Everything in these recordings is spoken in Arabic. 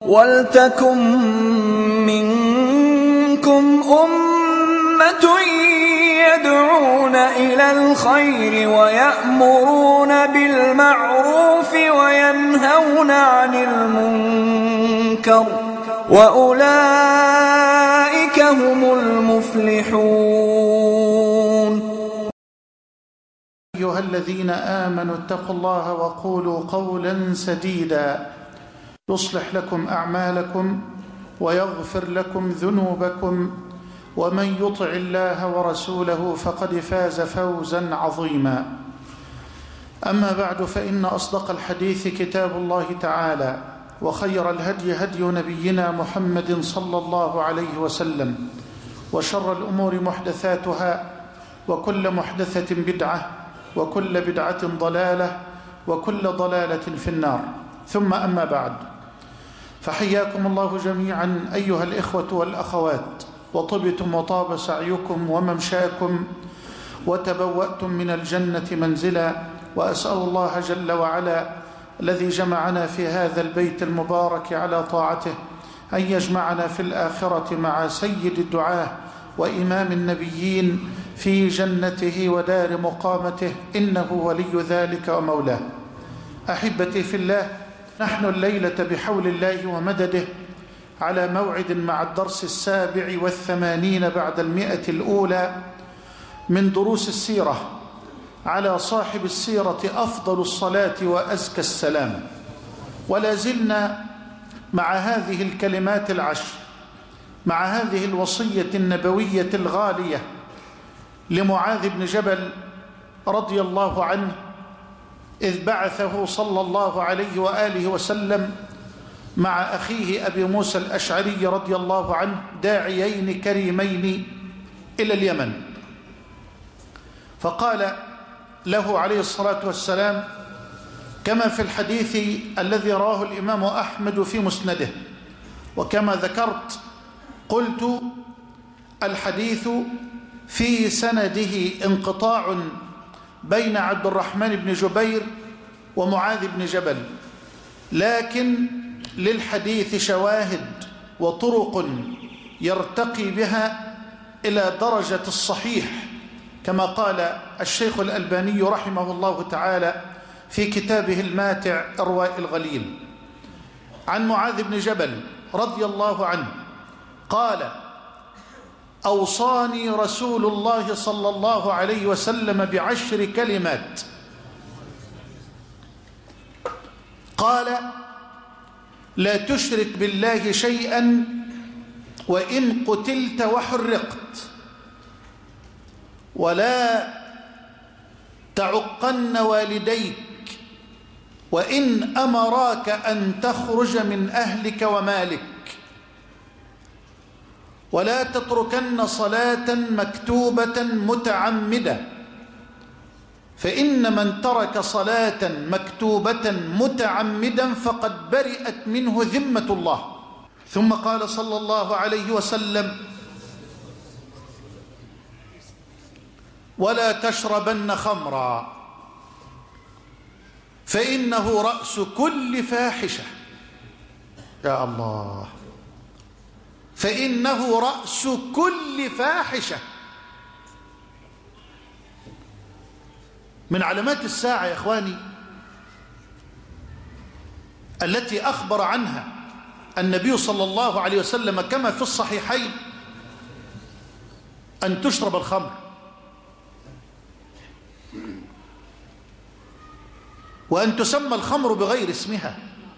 وَلْتَكُن مِّنكُمْ أُمَّةٌ يَدْعُونَ إِلَى الْخَيْرِ وَيَأْمُرُونَ بِالْمَعْرُوفِ وَيَنْهَوْنَ عَنِ الْمُنكَرِ ۚ وَأُولَٰئِكَ هُمُ الْمُفْلِحُونَ. أيها الذين آمنوا اتقوا الله وقولوا قولا سديدا يصلح لكم أعمالكم ويغفر لكم ذنوبكم، ومن يطع الله ورسوله فقد فاز فوزا عظيما. أما بعد، فإن أصدق الحديث كتاب الله تعالى، وخير الهدي هدي نبينا محمد صلى الله عليه وسلم، وشر الأمور محدثاتها، وكل محدثة بدعة، وكل بدعة ضلالة، وكل ضلالة في النار. ثم أما بعد، فحياكم الله جميعا أيها الإخوة والأخوات، وطبتم وطاب سعيكم وممشاكم، وتبوأتم من الجنة منزلا. وأسأل الله جل وعلا الذي جمعنا في هذا البيت المبارك على طاعته أن يجمعنا في الآخرة مع سيد الدعاة وإمام النبيين في جنته ودار مقامته، إنه ولي ذلك ومولاه. أحبتي في الله، نحن الليلة بحول الله ومدده على موعد مع الدرس 87 بعد 100 الأولى من دروس السيرة، على صاحب السيرة أفضل الصلاة وأزكى السلام. ولا زلنا مع هذه الكلمات العشر، مع هذه الوصية النبوية الغالية لمعاذ بن جبل رضي الله عنه، إذ بعثه صلى الله عليه وآله وسلم مع أخيه أبي موسى الأشعري رضي الله عنه، داعيين كريمين إلى اليمن. فقال له عليه الصلاة والسلام كما في الحديث الذي رواه الإمام أحمد في مسنده، وكما ذكرت قلت الحديث في سنده انقطاع بين عبد الرحمن بن جبير ومعاذ بن جبل، لكن للحديث شواهد وطرق يرتقي بها إلى درجة الصحيح، كما قال الشيخ الألباني رحمه الله تعالى في كتابه الماتع إرواء الغليل. عن معاذ بن جبل رضي الله عنه قال: أوصاني رسول الله صلى الله عليه وسلم ب10 كلمات. قال: لا تشرك بالله شيئا وإن قتلت وحرقت، ولا تعقن والديك وإن أمراك أن تخرج من أهلك ومالك، ولا تتركن صلاة مكتوبة متعمدة، فإن من ترك صلاة مكتوبة متعمدا فقد برئت منه ذمة الله. ثم قال صلى الله عليه وسلم: ولا تشربن خمرا، فإنه رأس كل فاحشة. يا الله، فإنه رأس كل فاحشة. من علامات الساعة يا إخواني التي أخبر عنها النبي صلى الله عليه وسلم كما في الصحيحين أن تشرب الخمر. وأن تسمى الخمر بغير اسمها.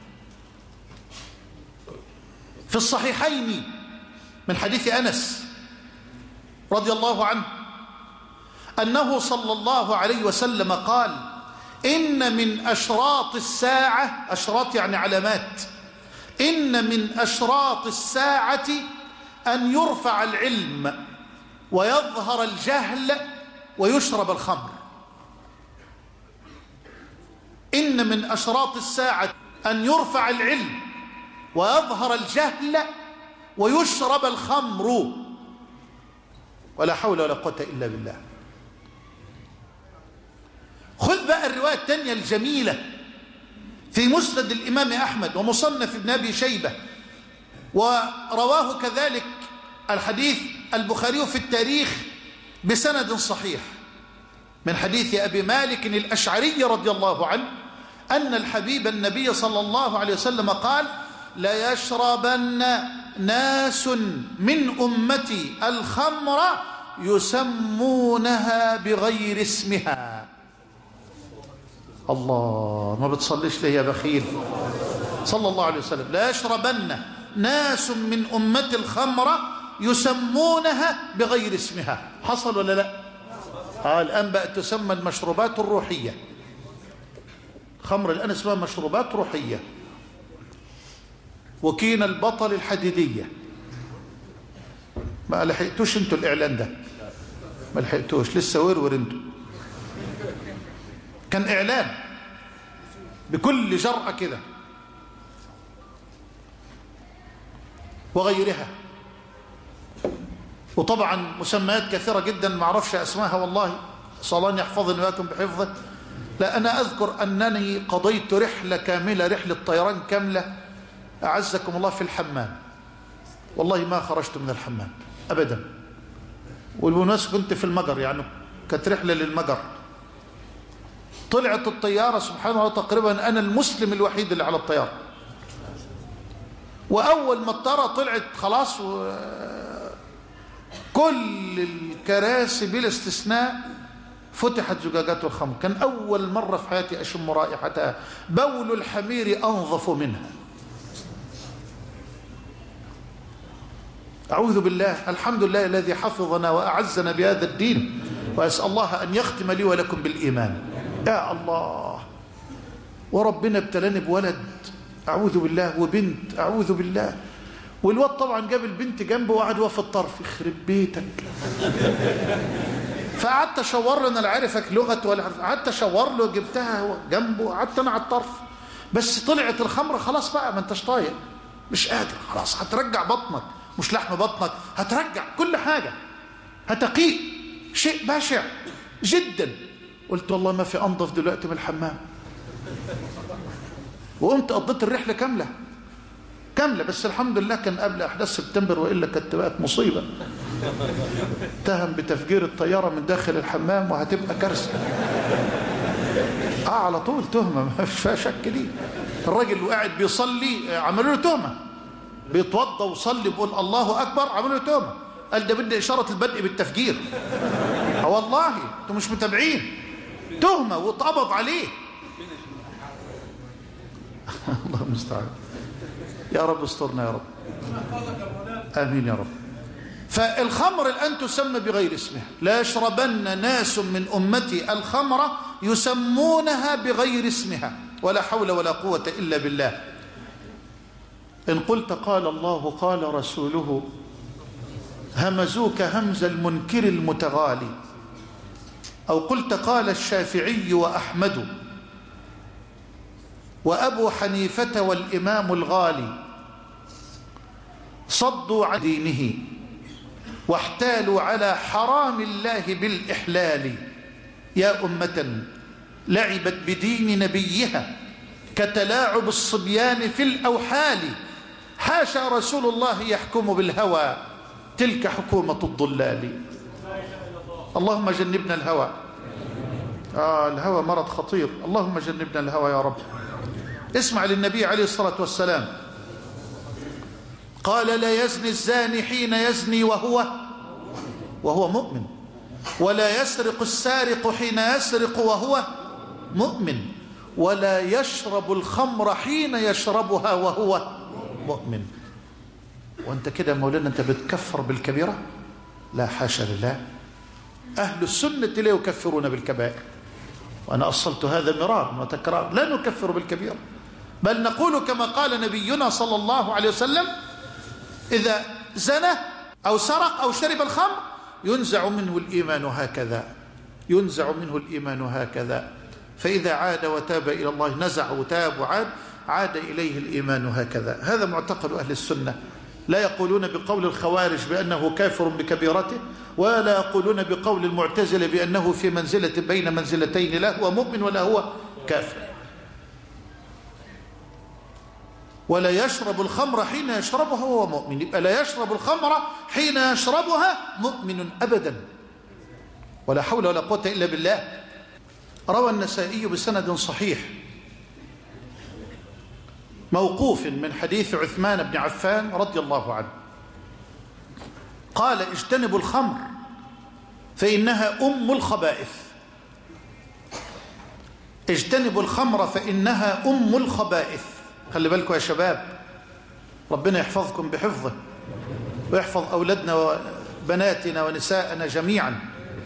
في الصحيحين من حديث أنس رضي الله عنه أنه صلى الله عليه وسلم قال: إن من أشراط الساعة، أشراط يعني علامات، إن من أشراط الساعة أن يرفع العلم ويظهر الجهل ويشرب الخمر. إن من أشراط الساعة أن يرفع العلم ويظهر الجهل ويشرب الخمر. ولا حول ولا قوة إلا بالله. خذ بقى الرواية الثانية الجميلة في مسند الإمام أحمد ومصنف ابن أبي شيبة، ورواه كذلك الحديث البخاري في التاريخ بسند صحيح من حديث أبي مالك الأشعري رضي الله عنه أن الحبيب النبي صلى الله عليه وسلم قال: لا يشربن ناس من أمتي الخمر يسمونها بغير اسمها. الله، ما بتصليش ليه يا بخيل؟ صلى الله عليه وسلم: لا يشربن ناس من أمتي الخمر يسمونها بغير اسمها. حصل ولا لا؟ الآن بقى تسمى المشروبات الروحية. خمر الآن اسمها مشروبات روحية. وكينا البطل الحديدية. ما لحقتوش انتوا الإعلان ده، ما لحقتوش لسه، ورور انتوا. كان إعلان بكل جرأة كده. وغيرها، وطبعا مسميات كثيرة جدا ما اعرفش اسمائها والله، صلاني يحفظني وياكم بحفظه. لا، أنا أذكر أنني قضيت رحلة كاملة، رحلة طيران كاملة أعزكم الله في الحمام، والله ما خرجت من الحمام أبدا. والمناسبة كنت في المجر، يعني كانت رحلة للمجر. طلعت الطيارة سبحان الله تقريبا أنا المسلم الوحيد اللي على الطيارة. وأول ما الطيارة طلعت خلاص كل الكراسي بلا استثناء فتحت زجاجات الخمر. كان أول مرة في حياتي أشم رائحتها. بول الحمير أنظف منها. أعوذ بالله. الحمد لله الذي حفظنا وأعزنا بهذا الدين، وأسأل الله أن يختم لي ولكم بالإيمان. يا الله. وربنا ابتلاني بولد، أعوذ بالله، وبنت، أعوذ بالله. والواد طبعا جاب البنت جنبه وقعد هو في الطرف. يخرب بيتك. فقعدت اشاور له، انا لا عارفك لغه ولا عارف، قعدت اشاور له، جبتها هو جنبه، قعدت انا على الطرف. بس طلعت الخمره خلاص بقى، ما انتش طايق، مش قادر خلاص. هترجع بطنك، مش لحم بطنك، هترجع كل حاجه، هتقيء، شيء بشع جدا. قلت والله ما في انظف دلوقتي من الحمام. وقمت قضيت الرحله كامله. بس الحمد لله كان قبل احداث سبتمبر، والا كانت بقت مصيبه. اتهم بتفجير الطياره من داخل الحمام وهتبقى كارثه. على طول تهمه ما فيش شك دي. الراجل قاعد بيصلي عملوا له تهمه، بيتوضى وصلي بيقول الله اكبر، عملوا له تهمه. قال ده بدي اشاره البدء بالتفجير. والله انتوا مش متابعين. تهمه واتقبض عليه. الله المستعان. يا رب استرنا يا رب. آمين يا رب. فالخمر الآن تسمى بغير اسمها. لا يشربن ناس من أمتي الخمر يسمونها بغير اسمها، ولا حول ولا قوة إلا بالله. إن قلت قال الله قال رسوله همزوك همز المنكر المتغالي، أو قلت قال الشافعي وأحمد وأبو حنيفة والإمام الغالي، صدوا عن دينه واحتالوا على حرام الله بالإحلال. يا أمة لعبت بدين نبيها كتلاعب الصبيان في الأوحال. حاشا رسول الله يحكم بالهوى، تلك حكومة الضلال. اللهم جنبنا الهوى. الهوى مرض خطير. اللهم جنبنا الهوى يا رب. اسمع للنبي عليه الصلاة والسلام قال: لا يزني الزاني حين يزني وهو مؤمن، ولا يسرق السارق حين يسرق وهو مؤمن، ولا يشرب الخمر حين يشربها وهو مؤمن. وانت كده مولانا انت بتكفر بالكبيرة؟ لا حاشا لله. أهل السنة لا يكفرون بالكبائر، وأنا أصلت هذا مرارا وتكرارا. لا نكفر بالكبيرة، بل نقول كما قال نبينا صلى الله عليه وسلم: إذا زنى أو سرق أو شرب الخمر ينزع منه الإيمان هكذا، ينزع منه الإيمان هكذا. فإذا عاد وتاب إلى الله، نزع وتاب وعاد، عاد إليه الإيمان هكذا. هذا معتقد أهل السنة. لا يقولون بقول الخوارج بأنه كافر بكبيرته، ولا يقولون بقول المعتزلة بأنه في منزلة بين منزلتين، لا هو مؤمن ولا هو كافر. ولا يشرب الخمر حين يشربها وهو مؤمن. يبقى لا يشرب الخمر حين يشربها مؤمن أبدا. ولا حول ولا قوة إلا بالله. روى النسائي بسند صحيح موقوف من حديث عثمان بن عفان رضي الله عنه قال: اجتنبوا الخمر فإنها أم الخبائث. اجتنبوا الخمر فإنها أم الخبائث. خلي بالكم يا شباب، ربنا يحفظكم بحفظه ويحفظ أولادنا وبناتنا ونساءنا جميعا،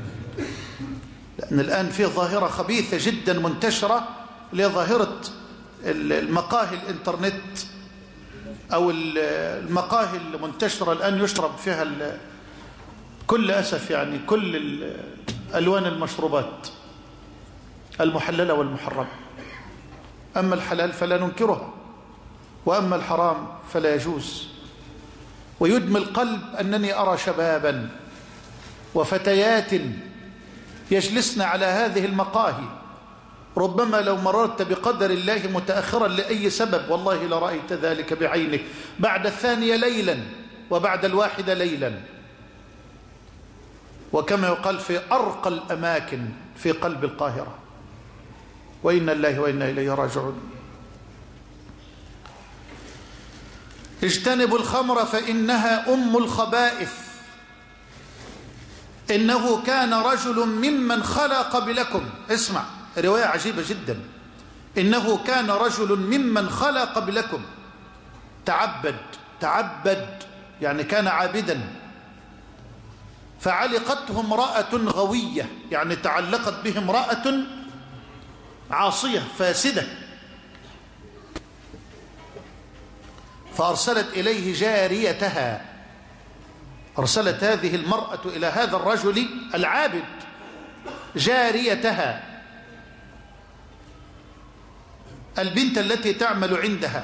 لأن الآن فيه ظاهرة خبيثة جدا منتشرة، اللي هي ظاهرة المقاهي الإنترنت أو المقاهي المنتشرة الآن يشرب فيها كل أسف يعني كل ألوان المشروبات المحللة والمحرمة. أما الحلال فلا ننكرها، وأما الحرام فلا يجوز. ويدمي القلب أنني أرى شبابا وفتيات يجلسن على هذه المقاهي، ربما لو مررت بقدر الله متأخرا لأي سبب والله لرأيت ذلك بعينك، بعد 2 ليلا وبعد 1 ليلا. وكما يقال في أرقى الأماكن في قلب القاهرة. وإنا الله وإنا إليه راجعون. اجتنبوا الخمر فإنها أم الخبائث. إنه كان رجل ممن خلا قبلكم. اسمع رواية عجيبة جدا. إنه كان رجل ممن خلا قبلكم تعبد يعني كان عابدا، فعلقته امرأة غوية، يعني تعلقت به امرأة عاصية فاسدة، فأرسلت إليه جاريتها. أرسلت هذه المرأة إلى هذا الرجل العابد جاريتها، البنت التي تعمل عندها،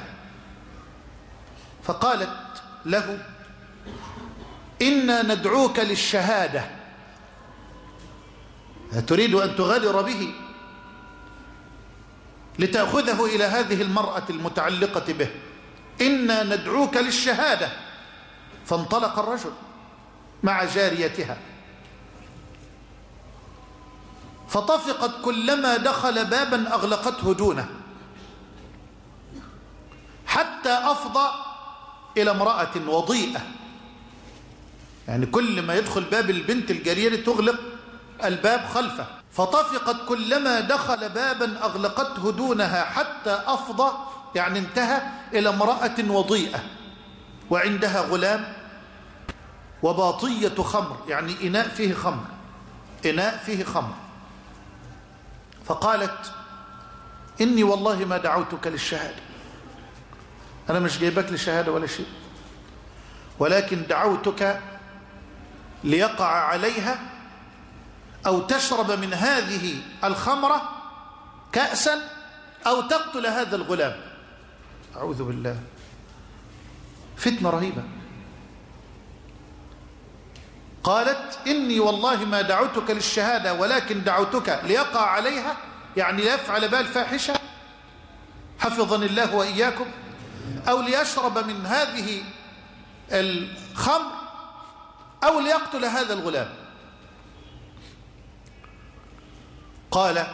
فقالت له: إنا ندعوك للشهادة. تريد أن تغادر به لتأخذه إلى هذه المرأة المتعلقة به. إنا ندعوك للشهادة. فانطلق الرجل مع جاريتها، فطفقت كلما دخل بابا أغلقته دونه، حتى أفضى إلى امرأة وضيئة، يعني كل ما يدخل باب البنت الجارية تغلق الباب خلفه. فطفقت كلما دخل بابا أغلقته دونها حتى أفضى، يعني انتهى إلى امرأة وضيئة وعندها غلام وباطية خمر، يعني إناء فيه خمر، إناء فيه خمر. فقالت: إني والله ما دعوتك للشهادة، أنا مش جايبك للشهادة ولا شيء، ولكن دعوتك ليقع عليها أو تشرب من هذه الخمرة كأسا أو تقتل هذا الغلام. أعوذ بالله، فتنة رهيبة. قالت: إني والله ما دعوتك للشهادة ولكن دعوتك ليقع عليها، يعني ليفعل بها الفاحشة، حفظني الله وإياكم، أو ليشرب من هذه الخمر، أو ليقتل هذا الغلام. قال: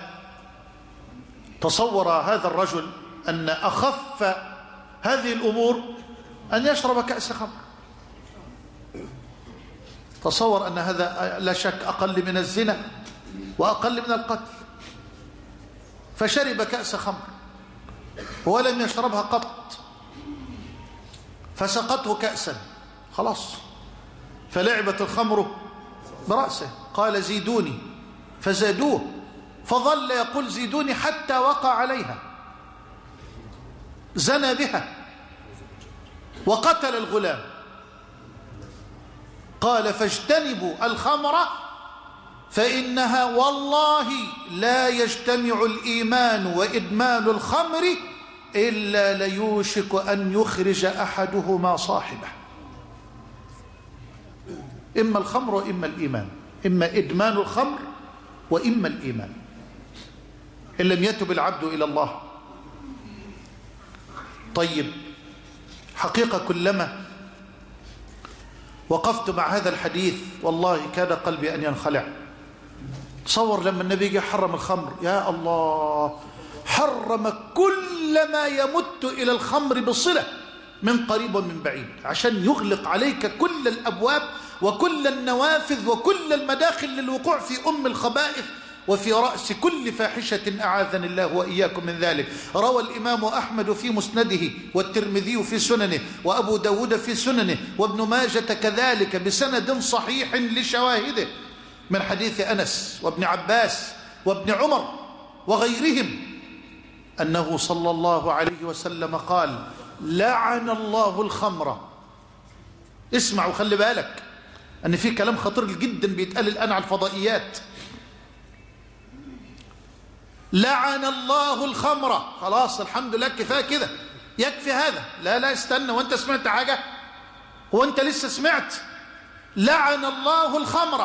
تصور هذا الرجل أن أخف هذه الأمور أن يشرب كأس خمر. تصور أن هذا لا شك أقل من الزنا وأقل من القتل، فشرب كأس خمر ولم يشربها قط، فسقته كأسا، خلاص، فلعبت الخمر برأسه. قال: زيدوني، فزادوه، فظل يقول: زيدوني، حتى وقع عليها، زنى بها وقتل الغلام. قال: فاجتنبوا الخمر فإنها والله لا يجتمع الإيمان وإدمان الخمر إلا ليوشك أن يخرج أحدهما صاحبه. إما الخمر وإما الإيمان، إما إدمان الخمر وإما الإيمان، إن لم يتب العبد إلى الله. طيب، حقيقة كلما وقفت مع هذا الحديث والله كاد قلبي أن ينخلع. تصور لما النبي حرم الخمر، يا الله، حرم كل ما يمت إلى الخمر بصلة من قريب ومن بعيد، عشان يغلق عليك كل الأبواب وكل النوافذ وكل المداخل للوقوع في أم الخبائث وفي رأس كل فاحشة أعاذني الله وإياكم من ذلك. روى الإمام أحمد في مسنده، والترمذي في سننه، وأبو داود في سننه، وابن ماجة كذلك بسند صحيح لشواهده من حديث أنس وابن عباس وابن عمر وغيرهم أنه صلى الله عليه وسلم قال: لعن الله الخمر. اسمع وخلي بالك أن في كلام خطير جدا بيتقال الآن على الفضائيات. لعن الله الخمر. خلاص الحمد لله كفاية كده، يكفي هذا. لا استنى، وانت سمعت حاجة؟ هو انت لسه سمعت؟ لعن الله الخمر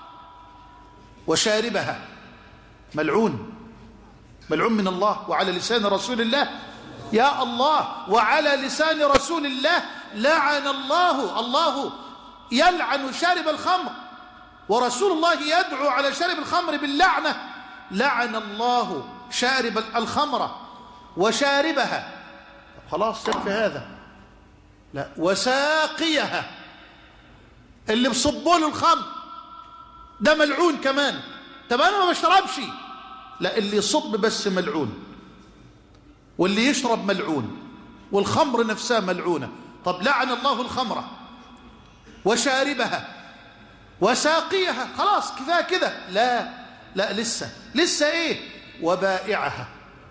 وشاربها. ملعون، ملعون من الله وعلى لسان رسول الله. يا الله، وعلى لسان رسول الله لعن الله يلعن شارب الخمر، ورسول الله يدعو على شارب الخمر باللعنة. لعن الله شارب الخمر وشاربها. خلاص يكفي هذا. لا، وساقيها، اللي بصبوا له الخمر ده ملعون كمان. طب انا ما بشربش، لا، اللي يصب بس ملعون، واللي يشرب ملعون، والخمر نفسها ملعونة. طب لعن الله الخمر وشاربها وساقيها. خلاص كفاية كده. لا لسه ايه؟ وبائعها.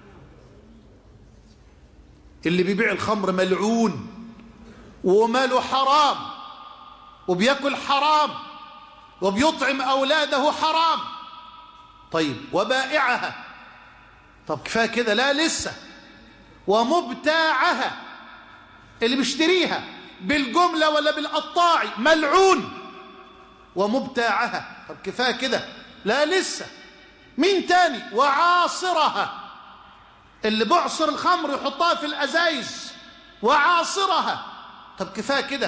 اللي بيبيع الخمر ملعون وماله حرام وبياكل حرام وبيطعم أولاده حرام. طيب وبائعها. طب كفاية كده؟ لا لسه. ومبتاعها، اللي بيشتريها بالجملة ولا بالقطاع ملعون. ومبتاعها. طب كفاية كده؟ لا لسه. مين تاني؟ وعاصرها، اللي بعصر الخمر يحطها في الأزايز. وعاصرها. طب كفاية كده؟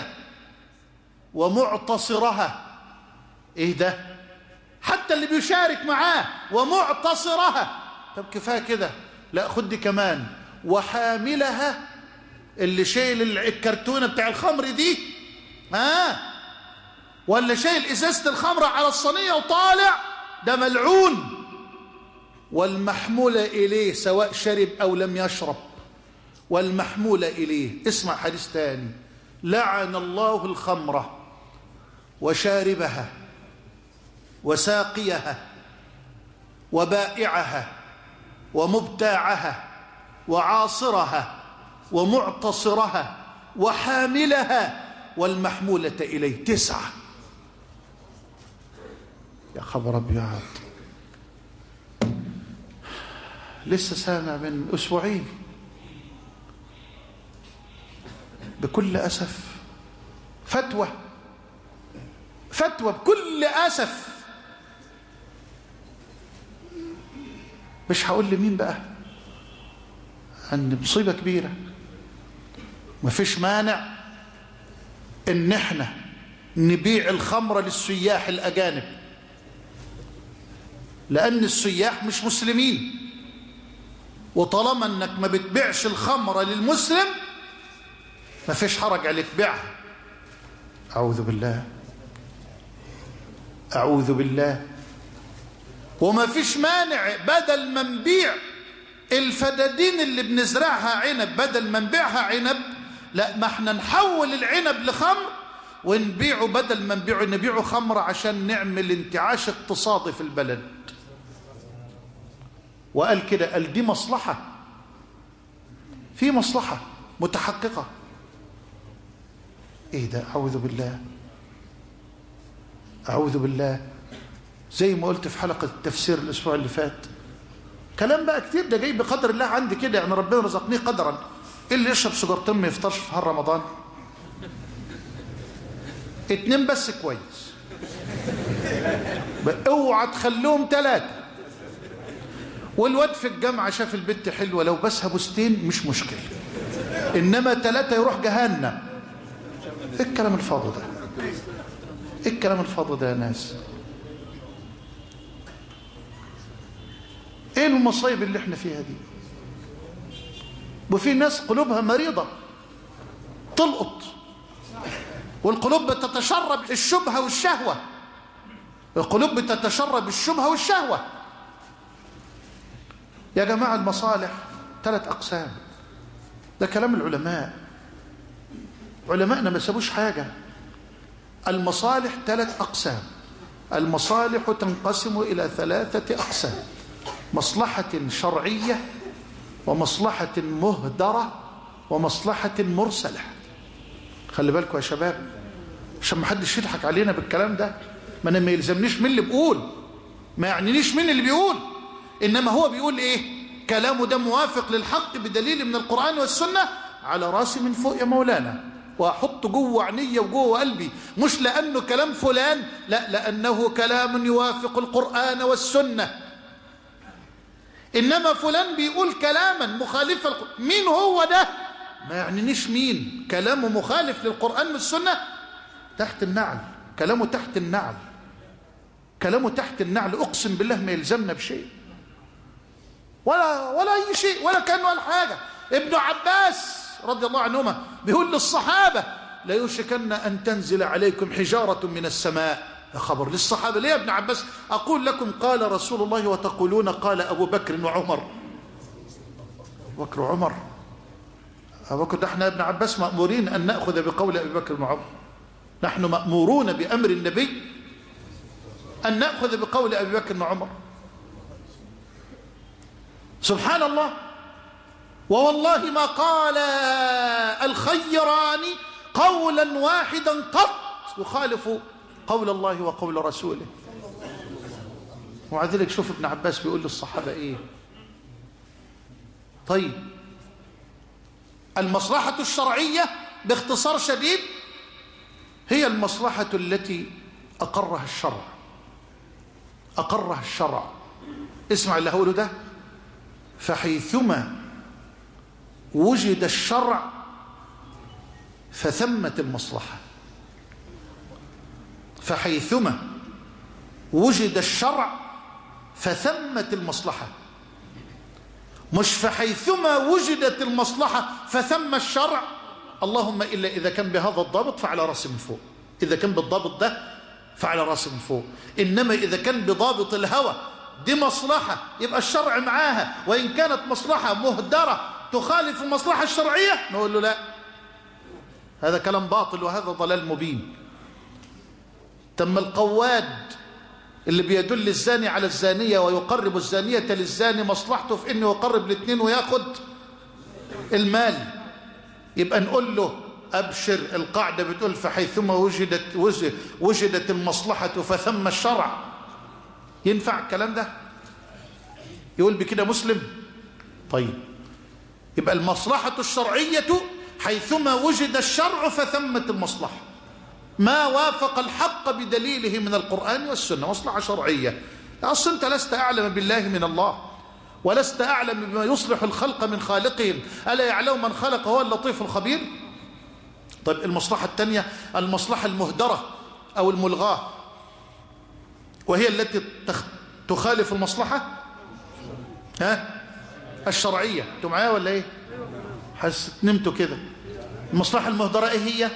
ومعتصرها. ايه ده؟ حتى اللي بيشارك معاه. ومعتصرها. طب كفاية كده؟ لا خد دي كمان. وحاملها، اللي شايل الكرتونة بتاع الخمر دي، ولا شايل إزازة الخمر على الصينية وطالع، ده ملعون. والمحمولة إليه سواء شرب أو لم يشرب. والمحمولة إليه. اسمع حديث تاني: لعن الله الخمر وشاربها وساقيها وبائعها ومبتاعها وعاصرها ومعتصرها وحاملها والمحمولة إليه. 9. يا خبر أبيض. لسه سامع من أسبوعين بكل أسف فتوى بكل أسف، مش هقول لمين بقى، عن مصيبة كبيرة. مفيش مانع ان احنا نبيع الخمر للسياح الأجانب، لأن السياح مش مسلمين، وطالما انك ما بتبيعش الخمر للمسلم مفيش حرج عليك بيعها. أعوذ بالله. وما فيش مانع بدل ما نبيع الفدادين اللي بنزرعها عنب، بدل ما نبيعها عنب، لا، ما احنا نحول العنب لخمر ونبيعه، بدل ما نبيعه خمر، عشان نعمل انتعاش اقتصادي في البلد. وقال كده، قال دي مصلحة، في مصلحة متحققة. ايه ده؟ أعوذ بالله. زي ما قلت في حلقة التفسير الأسبوع اللي فات، كلام بقى كتير ده جاي بقدر الله عندي كده، يعني ربنا رزقني قدرا. اللي يشرب سجارتين ما يفطرش في نهار رمضان، 2 بس كويس، اوعى تخلوهم 3. والواد في الجامعة شاف البنت حلوة، لو بسها بستين مش مشكلة، إنما 3 يروح جهنم. إيه الكلام الفاضي ده؟ إيه الكلام الفاضي ده يا ناس؟ إيه المصايب اللي إحنا فيها دي؟ وفي ناس قلوبها مريضة تلقط، والقلوب بتتشرب الشبهة والشهوة. القلوب بتتشرب الشبهة والشهوة. يا جماعة المصالح 3 أقسام، ده كلام العلماء. علماءنا ما سابوش حاجة. المصالح 3 أقسام. المصالح تنقسم إلى 3 أقسام: مصلحة شرعية، ومصلحة مهدرة، ومصلحة مرسلة. خلي بالكم يا شباب عشان ما حدش يضحك علينا بالكلام ده. ما انا ما يلزمنيش مين اللي بيقول، ما يعنينيش مين اللي بيقول، انما هو بيقول ايه؟ كلامه ده موافق للحق بدليل من القرآن والسنة، على راسي من فوق يا مولانا، واحط جوه عيني وجوه قلبي، مش لانه كلام فلان، لا، لانه كلام يوافق القرآن والسنة. انما فلان بيقول كلاما مخالفا مين هو ده؟ ما يعنينيش مين، كلامه مخالف للقرآن والسنة تحت النعل، كلامه تحت النعل، كلامه تحت النعل. اقسم بالله ما يلزمنا بشيء ولا اي شيء، ولا كانه قال حاجه. ابن عباس رضي الله عنهما بيقول للصحابه: لا يوشكن ان تنزل عليكم حجاره من السماء. يا خبر للصحابه، ليه يا ابن عباس؟ اقول لكم قال رسول الله وتقولون قال ابو بكر وعمر. ابو بكر وعمر، ابو بكر ده احنا يا ابن عباس مامورين ان ناخذ بقول ابي بكر وعمر. نحن مامورون بامر النبي ان ناخذ بقول ابي بكر وعمر. سبحان الله. ووالله ما قال الخيران قولا واحدا قط يخالف قول الله وقول رسوله. ومع ذلك شوف ابن عباس بيقول للصحابة ايه. طيب المصلحة الشرعية باختصار شديد هي المصلحة التي أقرها الشرع. أقرها الشرع. اسمع اللي هقوله ده: فحيثما وجد الشرع فثمة المصلحة. فحيثما وجد الشرع فثمة المصلحة، مش فحيثما وجدت المصلحة فثم الشرع. اللهم إلا إذا كان بهذا الضابط فعلى رأس من فوق، إذا كان بالضابط ده فعلى رأس من فوق. إنما إذا كان بضابط الهوى دي مصلحة يبقى الشرع معاها، وإن كانت مصلحة مهدرة تخالف المصلحة الشرعية نقول له لا، هذا كلام باطل وهذا ضلال مبين. تم القواد اللي بيدل الزاني على الزانية ويقرب الزانية للزاني مصلحته في انه يقرب الاثنين وياخد المال، يبقى نقول له ابشر، القاعدة بتقول فحيثما وجدت المصلحة فثم الشرع. ينفع الكلام ده؟ يقول بكده مسلم؟ طيب يبقى المصلحة الشرعية حيثما وجد الشرع فثمت المصلحة، ما وافق الحق بدليله من القرآن والسنة، مصلحة شرعية. أصلا أنت لست أعلم بالله من الله، ولست أعلم بما يصلح الخلق من خالقهم، ألا يعلم من خلق هو اللطيف الخبير. طيب المصلحة الثانية المصلحة المهدرة أو الملغاة، وهي التي تخالف المصلحة الشرعية. انتوا معايا ولا ايه؟ حسيت نمتوا كده. المصلحة المهدرة ايه هي؟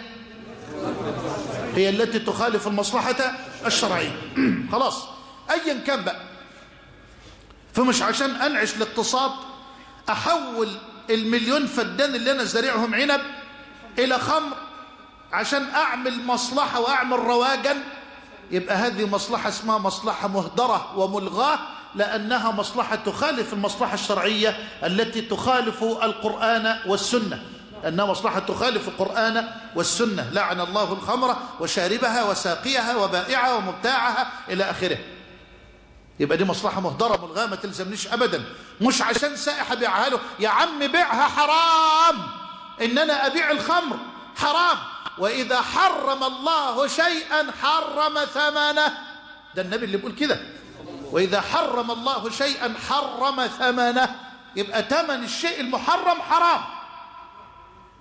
هي التي تخالف المصلحة الشرعية. خلاص ايا كان بقى. فمش عشان انعش الاقتصاد احول المليون فدان اللي انا زارعهم عنب الى خمر عشان اعمل مصلحة واعمل رواجا، يبقى هذه مصلحة اسمها مصلحة مهدرة وملغاة، لأنها مصلحة تخالف المصلحة الشرعية التي تخالف القرآن والسنة، أنها مصلحة تخالف القرآن والسنة. لعن الله الخمر وشاربها وساقيها وبائعها ومبتاعها إلى آخره. يبقى دي مصلحة مهدرة ملغاة ما تلزمنيش أبدا. مش عشان سائح أبيعها له، يا عم بيعها حرام، إن أنا أبيع الخمر حرام. وإذا حرم الله شيئا حرم ثمنه، ده النبي اللي بيقول كده، وإذا حرم الله شيئا حرم ثمنه، يبقى ثمن الشيء المحرم حرام.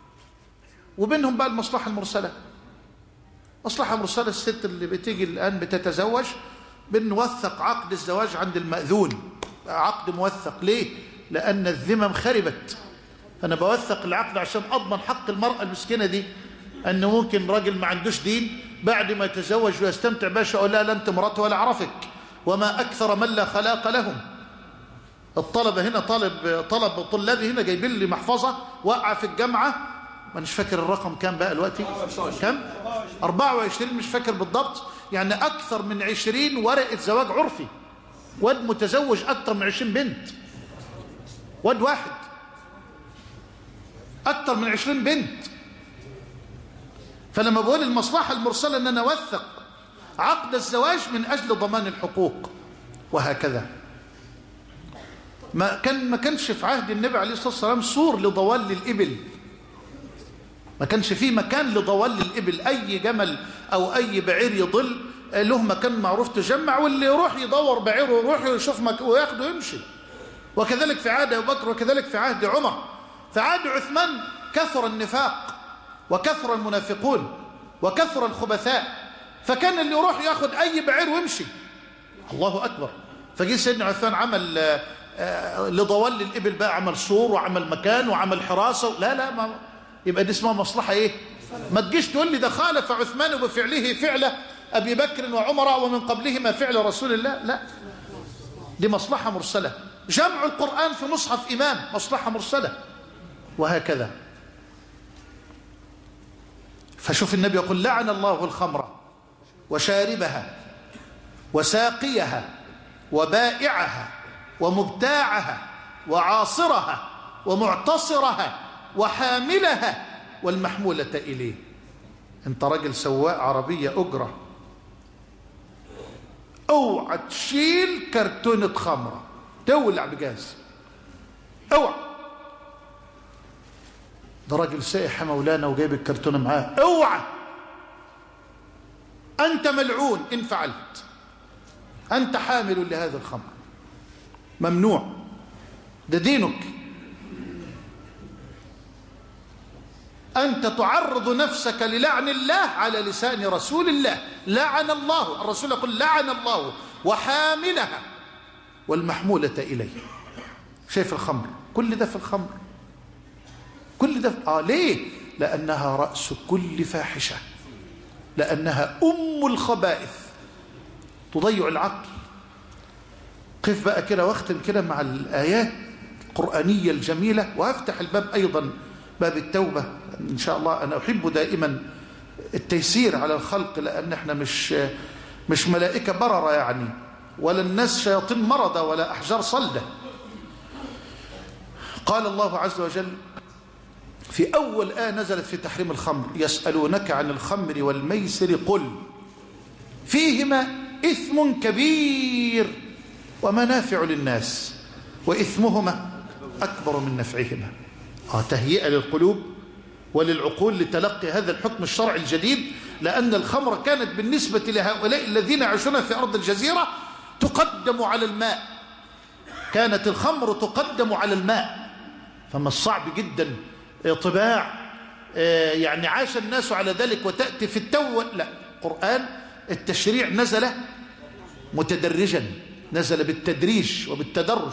وبينهم بقى المصلحة المرسلة. مصلحة مرسلة، الست اللي بتيجي الآن بتتزوج بنوثق عقد الزواج عند المأذون، عقد موثق. ليه؟ لأن الذمم خربت. أنا بوثق العقد عشان أضمن حق المرأة المسكينة دي، أنه ممكن راجل ما عندوش دين بعد ما يتزوج ويستمتع باشا أقول لا أنت مراتي ولا أعرفك. وما أكثر من لا خلاق لهم. الطلبة هنا طلابي هنا جايبين لي محفظة وقع في الجامعة، ما مش فاكر الرقم كام بقى دلوقتي، كم 24 مش فاكر بالضبط، يعني أكثر من 20 ورقة زواج عرفي. واد متزوج أكثر من 20 بنت، واد واحد أكثر من 20 بنت. فلما بقول المصلحة المرسلة أن أنا أوثق عقد الزواج من أجل ضمان الحقوق. وهكذا ما كانش في عهد النبي عليه الصلاة والسلام سور لضوال الإبل، ما كانش فيه مكان لضوال الإبل. أي جمل أو أي بعير يضل له مكان معروف تجمع، واللي يروح يدور بعيره ويروح يشوف وياخده ويمشي. وكذلك في عهد أبو بكر، وكذلك في عهد عمر. في عهد عثمان كثر النفاق وكثر المنافقون وكثر الخبثاء، فكان اللي يروح ياخد أي بعير ويمشي. الله أكبر. فجي سيدنا عثمان عمل لضوال الإبل بقى، عمل سور وعمل مكان وعمل حراسة. لا ما يبقى دي اسمها مصلحة ايه؟ ما تجيش تقول لي ده خالف عثمان بفعله فعل أبي بكر وعمر ومن قبلهما فعل رسول الله. لا، دي مصلحة مرسلة. جمع القرآن في مصحف إمام مصلحة مرسلة. وهكذا. فشوف النبي يقول لعن الله الخمر وشاربها وساقيها وبائعها ومبتاعها وعاصرها ومعتصرها وحاملها والمحمولة إليه. انت راجل سواق عربية أجرة، اوعى تشيل كرتونة خمرة تولع بجاز، اوعى. ده راجل سائح مولانا وجايب الكرتونة معاه، اوعى. أنت ملعون إن فعلت، أنت حامل لهذا الخمر، ممنوع، ده دينك. أنت تعرض نفسك للعن الله على لسان رسول الله. لعن الله، الرسول يقول لعن الله وحاملها والمحمولة إليه. شايف الخمر، كل ده في الخمر، كل ده ليه؟ لأنها رأس كل فاحشة، لأنها أم الخبائث، تضيع العقل. قف بقى كده واختم كده مع الآيات القرآنية الجميلة، وأفتح الباب أيضا باب التوبة إن شاء الله. أنا أحب دائما التيسير على الخلق، لأن احنا مش ملائكة بررة يعني، ولا الناس شياطين مرضى ولا أحجار صلدة. قال الله عز وجل في أول آية نزلت في تحريم الخمر: يسألونك عن الخمر والميسر قل فيهما إثم كبير ومنافع للناس وإثمهما أكبر من نفعهما. تهيئة للقلوب وللعقول لتلقي هذا الحكم الشرعي الجديد، لأن الخمر كانت بالنسبة لهؤلاء الذين يعيشون في أرض الجزيرة تقدم على الماء، كانت الخمر تقدم على الماء. فما الصعب جدا طباع يعني عاش الناس على ذلك وتأتي في التو. لا، قرآن التشريع نزل متدرجا، نزل بالتدريج وبالتدرج.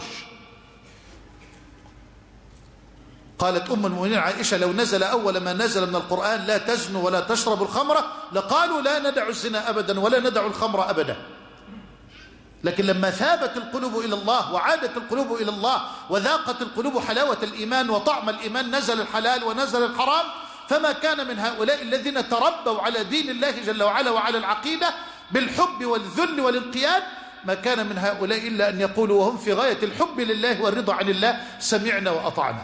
قالت أم المؤمنين عائشة: لو نزل أول ما نزل من القرآن لا تزنوا ولا تشربوا الخمر لقالوا لا ندع الزنا أبدا ولا ندع الخمر أبدا. لكن لما ثابت القلوب إلى الله وعادت القلوب إلى الله وذاقت القلوب حلاوة الإيمان وطعم الإيمان، نزل الحلال ونزل الحرام. فما كان من هؤلاء الذين تربوا على دين الله جل وعلا وعلى العقيدة بالحب والذل والانقياد، ما كان من هؤلاء إلا أن يقولوا وهم في غاية الحب لله والرضا عن الله: سمعنا وأطعنا.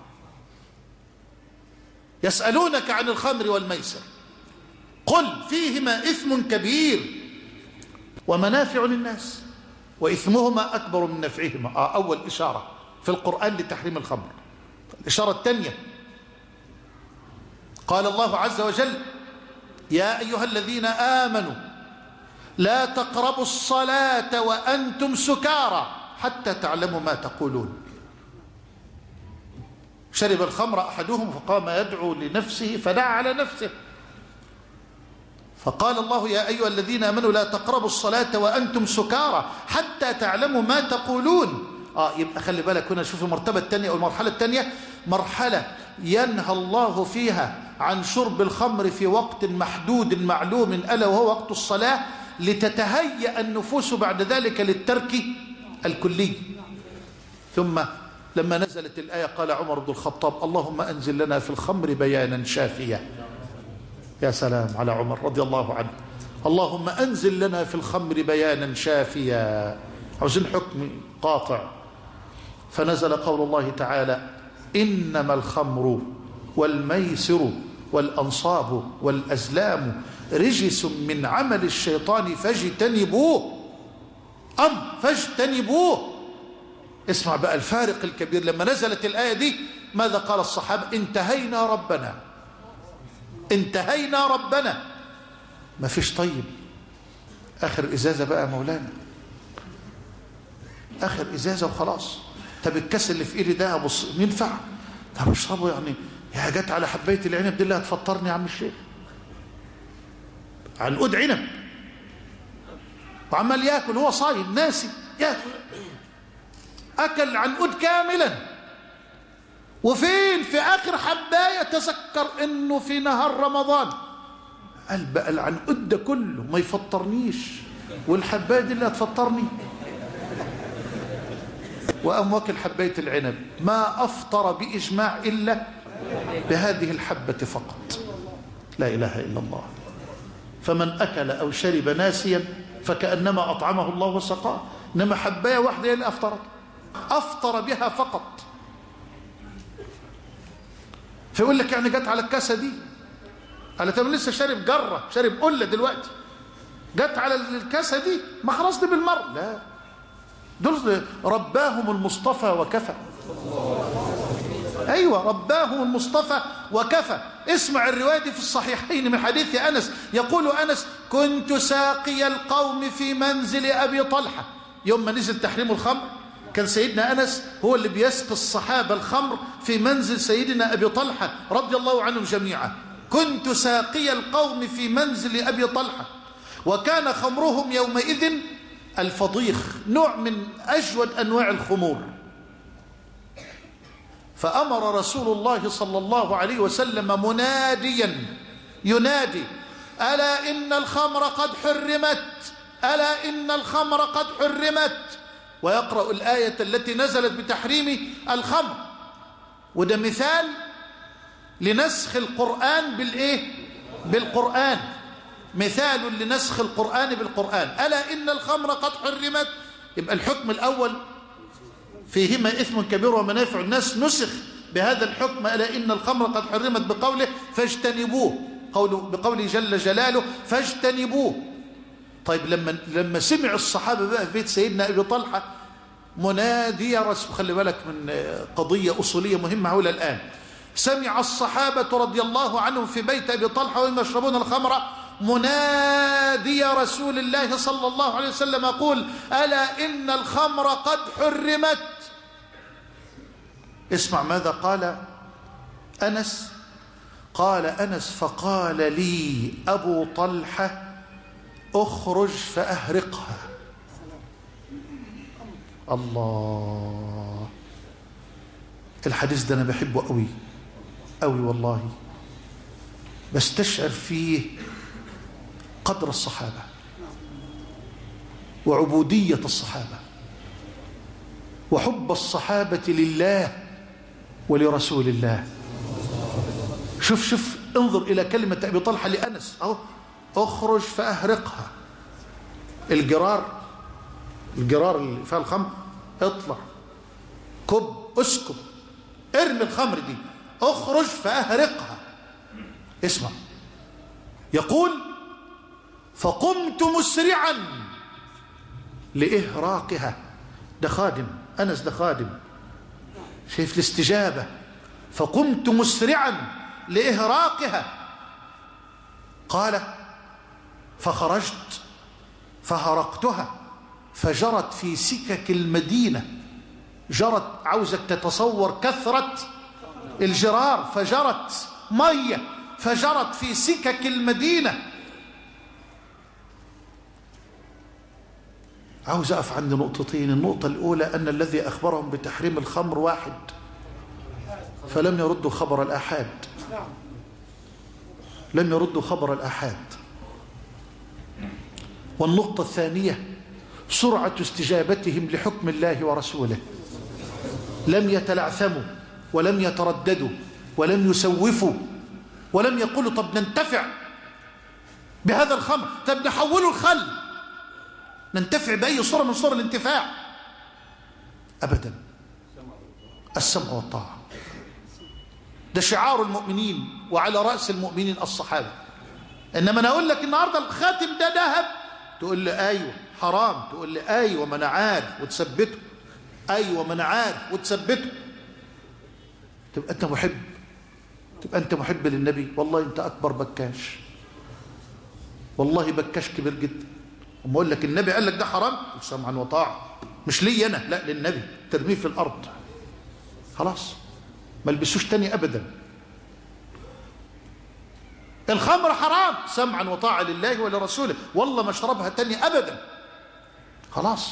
يسألونك عن الخمر والميسر قل فيهما إثم كبير ومنافع للناس وإثمهما أكبر من نفعهما. أول إشارة في القرآن لتحريم الخمر. الإشارة الثانية قال الله عز وجل: يا أيها الذين آمنوا لا تقربوا الصلاة وأنتم سكارى حتى تعلموا ما تقولون. شرب الخمر أحدهم فقام يدعو لنفسه فدعا على نفسه، فقال الله يا أيها الذين آمنوا لا تقربوا الصلاة وأنتم سكارى حتى تعلموا ما تقولون. يبقى خلي بالك هنا، شوف المرتبة الثانية أو المرحلة الثانية، مرحلة ينهى الله فيها عن شرب الخمر في وقت محدود معلوم ألا وهو وقت الصلاة، لتتهيأ النفوس بعد ذلك للترك الكلي. ثم لما نزلت الآية قال عمر بن الخطاب اللهم أنزل لنا في الخمر بيانا شافيا. يا سلام على عمر رضي الله عنه، اللهم أنزل لنا في الخمر بيانا شافيا، عاوزين حكم قاطع. فنزل قول الله تعالى إنما الخمر والميسر والأنصاب والأزلام رجس من عمل الشيطان فاجتنبوه. فاجتنبوه. اسمع بقى الفارق الكبير. لما نزلت الآية دي ماذا قال الصحابة؟ انتهينا ربنا، انتهينا ربنا. ما فيش طيب، آخر إزازة بقى مولانا، آخر إزازة وخلاص. طب الكاس اللي في إيدي ده أبص ينفع؟ طب اشربه يعني، يا جت على حباية العنب دي اللي هتفطرني يا عم الشيخ. عنقود عنب وعمال ياكل، هو صايم ناسي ياكل، أكل عنقود كاملا، وفين في آخر حباية تذكر إنه في نهار رمضان، قال بقى العنقود ده كله ما يفطرنيش والحباية دي اللي هتفطرني، وقام واكل حباية العنب. ما أفطر بإجماع إلا بهذه الحبة فقط. لا إله إلا الله. فمن أكل أو شرب ناسيا فكأنما أطعمه الله وسقاه، إنما حباية واحدة اللي أفطر بها فقط. فيقول لك يعني جت على الكاسة دي، على تمام لسه شارب جرة، شارب قلة دلوقتي، جت على الكاسة دي، ما خلاص دي بالمرء. لا، دول رباهم المصطفى وكفى. أيوة، رباهم المصطفى وكفى. اسمع الرواية دي في الصحيحين من حديث أنس، يقول أنس كنت ساقي القوم في منزل أبي طلحة. يوم ما نزل تحريم الخمر كان سيدنا أنس هو اللي بيسقي الصحابة الخمر في منزل سيدنا أبي طلحة رضي الله عنهم جميعا. كنت ساقي القوم في منزل أبي طلحة، وكان خمرهم يومئذ الفضيخ، نوع من أجود أنواع الخمور. فأمر رسول الله صلى الله عليه وسلم مناديا ينادي ألا إن الخمر قد حرمت، ألا إن الخمر قد حرمت، ويقرأ الآية التي نزلت بتحريم الخمر. وده مثال لنسخ القرآن بالإيه؟ بالقرآن، مثال لنسخ القرآن بالقرآن. ألا إن الخمر قد حرمت، يبقى الحكم الأول فيهما إثم كبير ومنافع الناس نسخ بهذا الحكم، ألا إن الخمر قد حرمت بقوله فاجتنبوه، بقوله جل جلاله فاجتنبوه. طيب لما سمع الصحابة بقى في بيت سيدنا أبي طلحة منادي رسول، خلي بالك من قضية أصولية مهمة هؤلاء الآن. سمع الصحابة رضي الله عنهم في بيت أبي طلحة وهم يشربون الخمر منادي رسول الله صلى الله عليه وسلم يقول ألا إن الخمر قد حرمت. اسمع ماذا قال أنس. قال أنس فقال لي أبو طلحة اخرج فأهرقها. الله، الحديث ده أنا بحبه قوي قوي والله، بستشعر فيه قدر الصحابة وعبودية الصحابة وحب الصحابة لله ولرسول الله. شوف انظر إلى كلمة أبي طلحة لأنس أهو، اخرج فأهرقها. الجرار اللي فيها الخمر، اطلع كب اسكب ارمي الخمر دي، اخرج فأهرقها. اسمع، يقول فقمت مسرعا لإهراقها. ده خادم أنس، ده خادم، شايف الاستجابة. فقمت مسرعا لإهراقها. قال فخرجت فهرقتها فجرت في سكك المدينة. جرت، عاوزك تتصور كثرة الجرار فجرت مية، فجرت في سكك المدينة. عاوز أقف عند نقطتين. النقطة الأولى أن الذي أخبرهم بتحريم الخمر واحد، فلم يردوا خبر الآحاد، لم يردوا خبر الآحاد. والنقطة الثانية سرعة استجابتهم لحكم الله ورسوله، لم يتلعثموا ولم يترددوا ولم يسوفوا ولم يقولوا طب ننتفع بهذا الخمر، طب نحوله الخل، ننتفع بأي صورة من صور الانتفاع. أبدا، السمع والطاعة ده شعار المؤمنين، وعلى رأس المؤمنين الصحابة. إنما أنا أقول لك النهاردة الخاتم ده ذهب، تقول لي أيوة حرام، تقول لي أيوة ما أنا عارف وتثبته، أيوة ما أنا عارف وتثبته. تبقى أنت محب، تبقى أنت محب للنبي. والله أنت أكبر بكاش، والله بكاش كبير جدا. وما أقول لك النبي قال لك ده حرام، سمعا وطاعة، مش لي أنا، لا للنبي، ترميه في الأرض خلاص، ما البسوش تاني أبدا. الخمر حرام، سمعا وطاعة لله ولرسوله، والله ما اشربها تاني أبدا خلاص.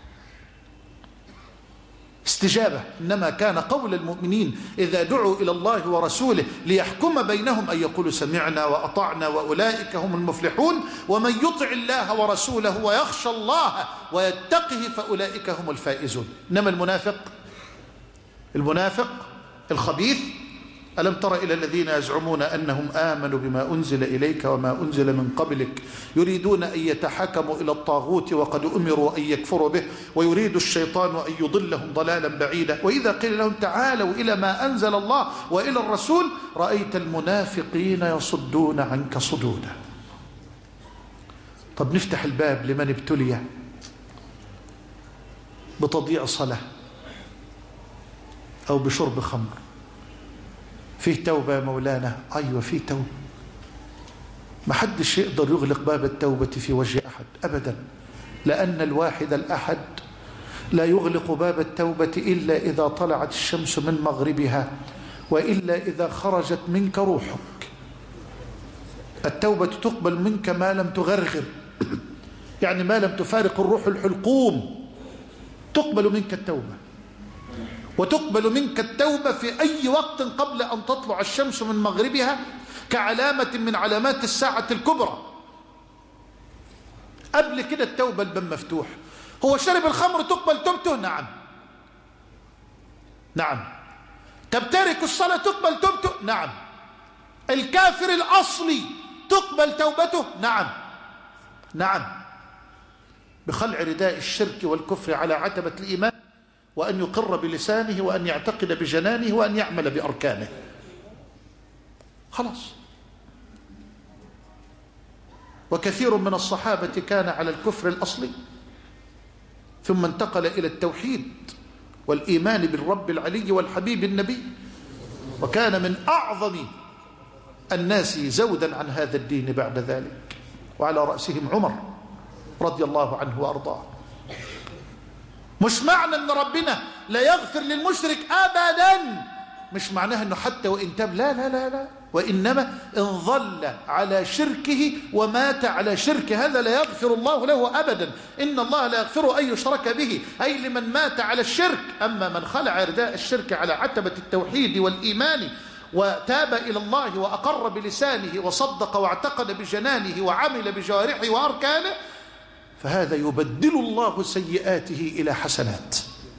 استجابة. إنما كان قول المؤمنين إذا دعوا إلى الله ورسوله ليحكم بينهم أن يقولوا سمعنا وأطعنا وأولئك هم المفلحون، ومن يطع الله ورسوله ويخشى الله ويتقه فأولئك هم الفائزون. إنما المنافق الخبيث، ألم تر إلى الذين يزعمون أنهم آمنوا بما أنزل إليك وما أنزل من قبلك يريدون أن يتحكموا إلى الطاغوت وقد أمروا أن يكفروا به ويريد الشيطان أن يضلهم ضلالا بعيدا وإذا قيل لهم تعالوا إلى ما أنزل الله وإلى الرسول رأيت المنافقين يصدون عنك صدودا. طب نفتح الباب لمن ابتلي بتضييع صلاة أو بشرب خمر. فيه توبة يا مولانا؟ أيوة فيه توبة. ما حدش يقدر يغلق باب التوبة في وجه أحد أبدا، لأن الواحد الأحد لا يغلق باب التوبة إلا إذا طلعت الشمس من مغربها، وإلا إذا خرجت منك روحك. التوبة تقبل منك ما لم تغرغر، يعني ما لم تفارق الروح الحلقوم تقبل منك التوبة. وتقبل منك التوبة في أي وقت قبل أن تطلع الشمس من مغربها، كعلامة من علامات الساعة الكبرى. قبل كده التوبة الباب مفتوح. هو شرب الخمر تقبل توبته؟ نعم نعم. طب تارك الصلاة تقبل توبته؟ نعم. الكافر الأصلي تقبل توبته؟ نعم نعم. بخلع رداء الشرك والكفر على عتبة الإيمان، وأن يقر بلسانه وأن يعتقد بجنانه وأن يعمل بأركانه. خلاص. وكثير من الصحابة كان على الكفر الأصلي ثم انتقل إلى التوحيد والإيمان بالرب العلي والحبيب النبي، وكان من أعظم الناس زودا عن هذا الدين بعد ذلك، وعلى رأسهم عمر رضي الله عنه وأرضاه. مش معنى أن ربنا لا يغفر للمشرك أبدا، مش معناها أنه حتى وإن تاب، لا لا لا لا، وإنما إن ظل على شركه ومات على شركه هذا لا يغفر الله له أبدا. إن الله لا يغفر أن يشرك به، أي لمن مات على الشرك. أما من خلع رداء الشرك على عتبة التوحيد والإيمان وتاب إلى الله وأقر بلسانه وصدق واعتقد بجنانه وعمل بجوارحه وأركانه، فهذا يبدل الله سيئاته إلى حسنات.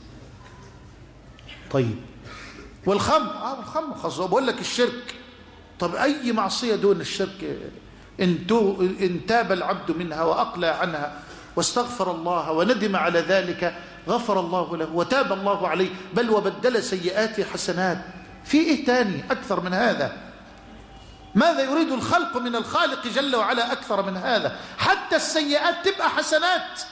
طيب والخمر؟ الخمر خاص. بقول لك الشرك، طب أي معصية دون الشرك إن تاب العبد منها وأقلع عنها واستغفر الله وندم على ذلك غفر الله له وتاب الله عليه، بل وبدل سيئاته حسنات. في إيه تاني أكثر من هذا؟ ماذا يريد الخلق من الخالق جل وعلا أكثر من هذا؟ حتى السيئات تبقى حسنات.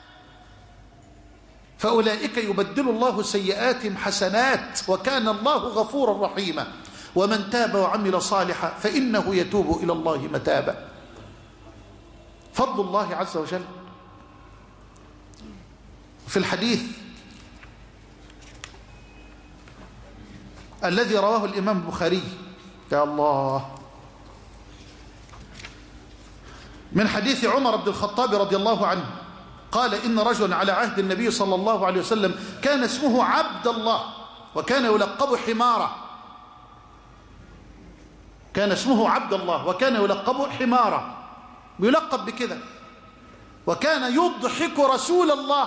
فأولئك يبدل الله سيئاتهم حسنات وكان الله غفورا رحيما. ومن تاب وعمل صالحا فإنه يتوب إلى الله متابا. فضل الله عز وجل. في الحديث الذي رواه الإمام البخاري. يا الله. من حديث عمر بن الخطاب رضي الله عنه قال إن رجلا على عهد النبي صلى الله عليه وسلم كان اسمه عبد الله وكان يلقب حمارة. كان اسمه عبد الله وكان يلقب حمارة، يلقب بكذا، وكان يضحك رسول الله،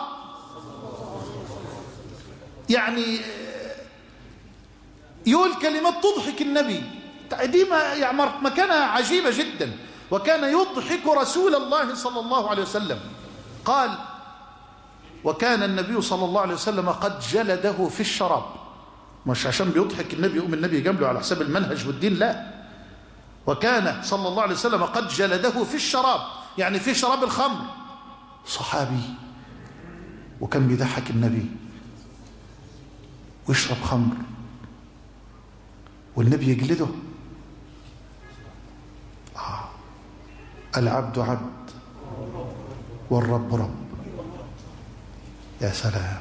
يعني يقول كلمات تضحك النبي، دي يعني مكانة عجيبة جدا. وكان يضحك رسول الله صلى الله عليه وسلم. قال وكان النبي صلى الله عليه وسلم قد جلده في الشراب، مش عشان بيضحك النبي يقوم النبي يجامله على حساب المنهج والدين، لا، وكان صلى الله عليه وسلم قد جلده في الشراب، يعني في شراب الخمر. صحابي وكان بيضحك النبي ويشرب خمر والنبي يجلده. العبد عبد والرب رب. يا سلام.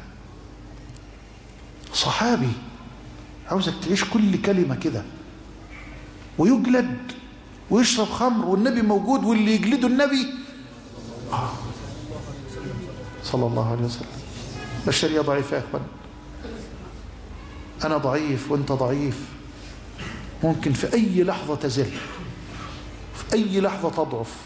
صحابي عاوزك تعيش كل كلمة كده، ويجلد ويشرب خمر والنبي موجود، واللي يجلده النبي صلى الله عليه وسلم. بشرية ضعيفة يا أخوان، أنا ضعيف وأنت ضعيف، ممكن في أي لحظة تزل، في أي لحظة تضعف.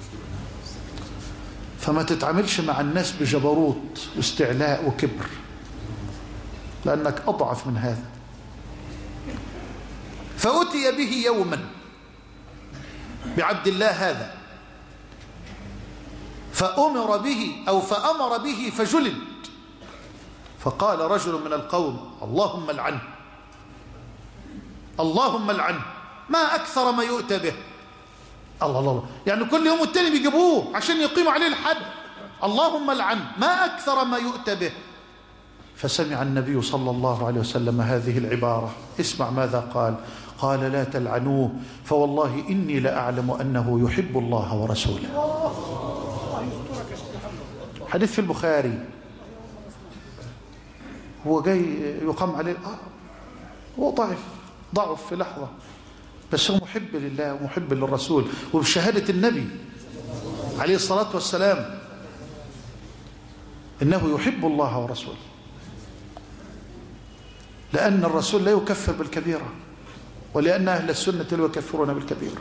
فما تتعاملش مع الناس بجبروت واستعلاء وكبر، لأنك أضعف من هذا. فأتي به يوما بعبد الله هذا فأمر به فجلد. فقال رجل من القوم اللهم العنه، اللهم العنه، ما أكثر ما يؤتى به. الله الله، يعني كل يوم والتاني بيجيبوه عشان يقيموا عليه الحد. اللهم العنه، ما أكثر ما يؤتى به. فسمع النبي صلى الله عليه وسلم هذه العبارة، اسمع ماذا قال. قال لا تلعنوه فوالله إني لأعلم أنه يحب الله ورسوله. حديث في البخاري. هو جاي يقام عليه، هو ضعف في لحظة، بس هو محب لله ومحب للرسول، وبشهادة النبي عليه الصلاة والسلام إنه يحب الله ورسوله، لأن الرسول لا يكفر بالكبيرة، ولأن أهل السنة لا يكفرون بالكبيرة.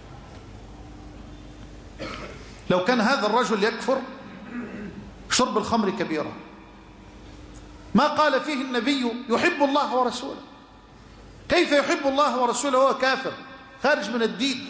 لو كان هذا الرجل يكفر شرب الخمر كبيرة، ما قال فيه النبي يحب الله ورسوله. كيف يحب الله ورسوله وهو كافر خارج من الدين؟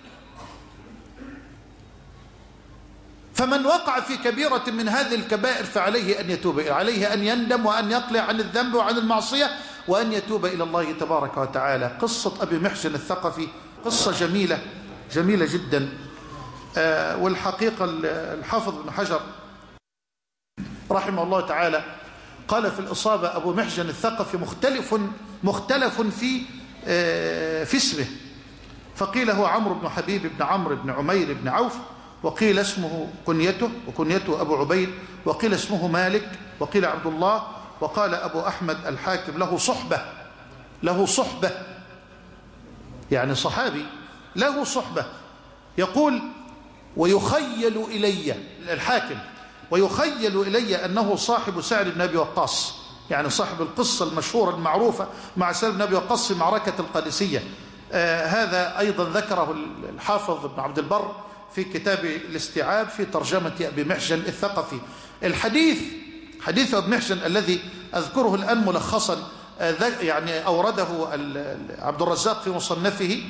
فمن وقع في كبيرة من هذه الكبائر فعليه أن يتوب، عليه أن يندم وأن يقلع عن الذنب وعن المعصية وأن يتوب إلى الله تبارك وتعالى. قصة أبي محجن الثقفي قصة جميلة جدا. والحقيقة الحافظ ابن حجر رحمه الله تعالى قال في الإصابة أبو محجن الثقفي مختلف في اسمه، فقيل هو عمرو بن حبيب بن عمرو بن عمير بن عوف، وقيل اسمه وكنيته أبو عبيد، وقيل اسمه مالك، وقيل عبد الله، وقال أبو أحمد الحاكم له صحبة، يعني صحابي له صحبة. يقول ويخيل إلي الحاكم ويخيل إلي أنه صاحب سعد بن أبي وقاص، يعني صاحب القصة المشهورة المعروفة مع سعد بن أبي وقاص في معركة القادسية. هذا أيضا ذكره الحافظ ابن عبد البر في كتاب الاستيعاب في ترجمة أبي محجن الثقفي. حديث أبي محجن الذي أذكره الآن ملخصا، يعني أورده عبد الرزاق في مصنفه،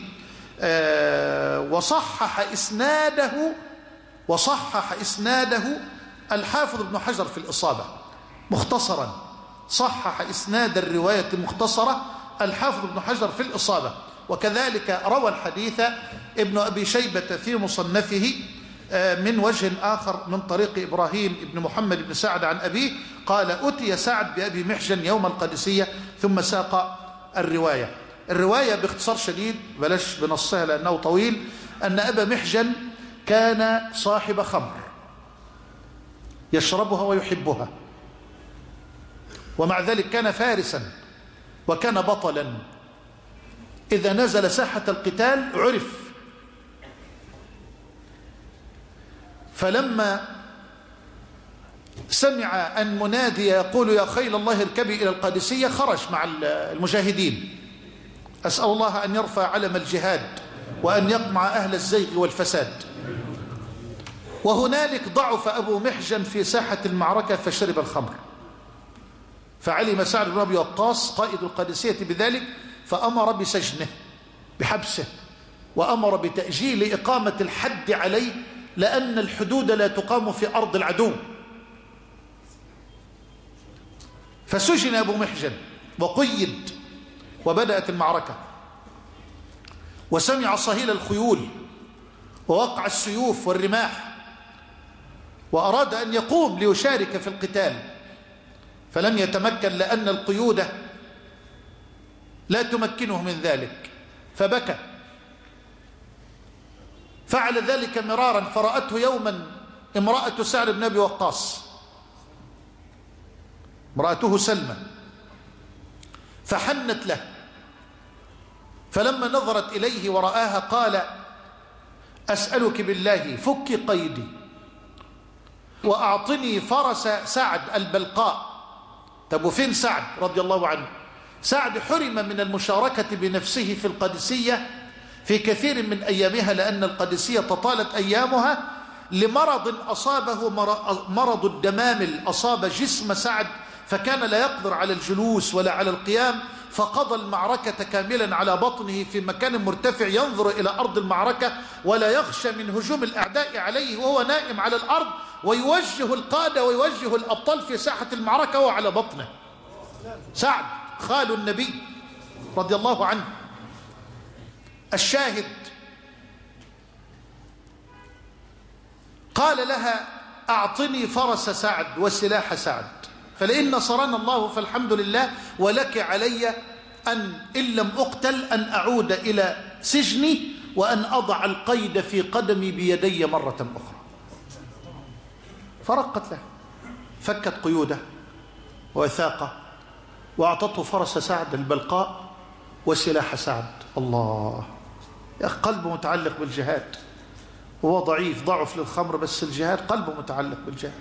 وصحح إسناده الحافظ ابن حجر في الإصابة مختصرا. صحح إسناد الرواية المختصرة الحافظ ابن حجر في الإصابة. وكذلك روى الحديث ابن أبي شيبة في مصنفه من وجه آخر من طريق إبراهيم ابن محمد بن سعد عن أبيه قال أتي سعد بأبي محجن يوم القادسية، ثم ساق الرواية باختصار شديد، بلاش بنصها لأنه طويل، أن أبا محجن كان صاحب خمر يشربها ويحبها، ومع ذلك كان فارسا وكان بطلا إذا نزل ساحة القتال عرف. فلما سمع أن منادي يقول يا خيل الله اركبي إلى القادسية خرج مع المجاهدين. أسأل الله أن يرفع علم الجهاد وأن يقمع أهل الزيغ والفساد. وهنالك ضعف أبو محجن في ساحة المعركة فشرب الخمر، فعلم سعد بن أبي وقاص قائد القادسية بذلك، فأمر بسجنه بحبسه، وأمر بتأجيل إقامة الحد عليه، لأن الحدود لا تقام في أرض العدو. فسجن أبو محجن وقيد، وبدأت المعركة، وسمع صهيل الخيول ووقع السيوف والرماح، وأراد أن يقوم ليشارك في القتال، فلم يتمكن لأن القيود لا تمكنه من ذلك، فبكى. فعل ذلك مرارا، فرأته يوما امرأة سعد بن أبي وقاص، امرأته سلمى، فحنت له، فلما نظرت إليه ورآها قال أسألك بالله فكي قيدي وأعطني فرس سعد البلقاء. طب وفين سعد رضي الله عنه؟ سعد حرم من المشاركة بنفسه في القادسية في كثير من أيامها، لأن القادسية تطالت أيامها لمرض أصابه، مرض الدمامل أصاب جسم سعد، فكان لا يقدر على الجلوس ولا على القيام، فقضى المعركة كاملا على بطنه في مكان مرتفع ينظر إلى أرض المعركة ولا يخشى من هجوم الأعداء عليه، وهو نائم على الأرض ويوجه القادة ويوجه الأبطال في ساحة المعركة وهو على بطنه. سعد خال النبي رضي الله عنه. الشاهد قال لها أعطني فرس سعد وسلاح سعد، فلئن نصرنا الله فالحمد لله، ولك علي إن لم أقتل أن أعود إلى سجني وأن أضع القيد في قدمي بيدي مرة أخرى. فرقت له، فكت قيوده وثاقه، وأعطته فرس سعد البلقاء وسلاح سعد. الله يا أخي، قلبه متعلق بالجهاد، هو ضعيف، ضعف للخمر، بس الجهاد قلبه متعلق بالجهاد.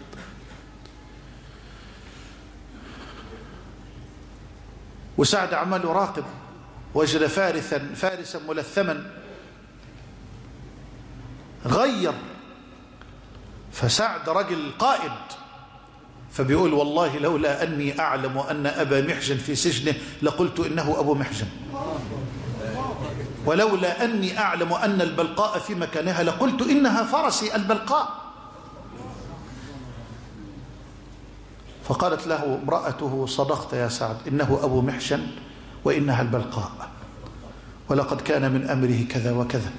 وسعد عمال يراقب، وجد فارسا ملثما غير، فسعد رجل قائد، فبيقول والله لولا أني أعلم أن أبا محجن في سجنه لقلت إنه أبو محجن، ولولا أني أعلم أن البلقاء في مكانها لقلت إنها فرسي البلقاء. فقالت له امرأته صدقت يا سعد، إنه أبو محجن وإنها البلقاء، ولقد كان من أمره كذا وكذا.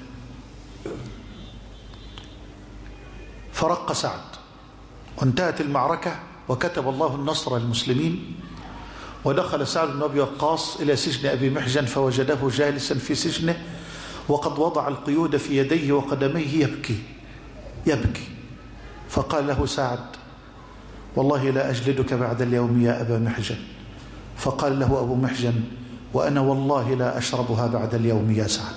فرق سعد وانتهت المعركة، وكتب الله النصر للمسلمين. ودخل سعد بن أبي وقاص إلى سجن أبي محجن، فوجده جالسا في سجنه وقد وضع القيود في يديه وقدميه يبكي. فقال له سعد والله لا أجلدك بعد اليوم يا أبا محجن. فقال له أبو محجن وأنا والله لا أشربها بعد اليوم يا سعد.